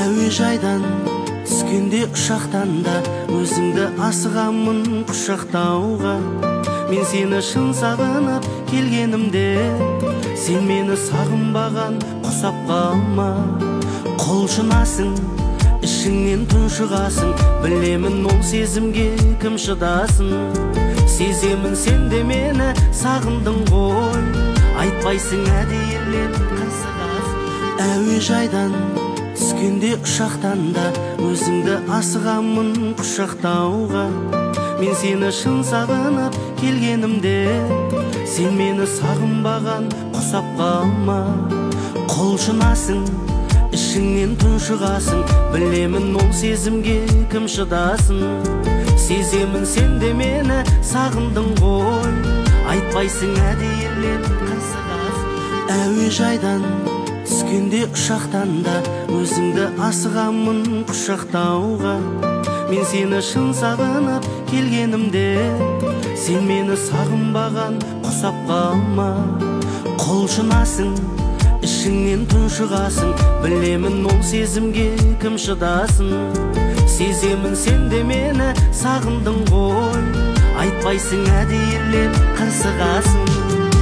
әуежайдан түскенде ұшақтан да өзіңді асығамын құшақтауға. Мен сені шын сағынып келгенімде, сен мені сағынбаған құсап қалма. Құлшынасың, ішіңнен тұншығасың, білемін ол сезімге кім шыдасын. Сеземін сен де мені сағындың ғой, айтпайсың әдейілеп қырсығасың. Әуежайдан түскенде ұшақтан да өзіңді асығамын құшақтауға. Мен сені шын сағынып келгенімде, сен мені сағынбаған құсап қалма. Құлшынасың, ішіңнен тұншығасың, білемін ол сезімге кім шыдасын. Сеземін сен де мені сағындың ғой, айтпайсың әдейілеп қырсығасың. Әуежайдан түскенде ұшақтан да өзіңді асығамын құшақтауға. Мен сені шын сағынып келгенімде, сен мені сағынбаған құсап қалма. Құлшынасың, ішіңнен тұншығасың, білемін ол сезімге кім шыдасын. Сеземін сен де мені сағындың ғой, айтпайсың әдейілеп қырсығасың.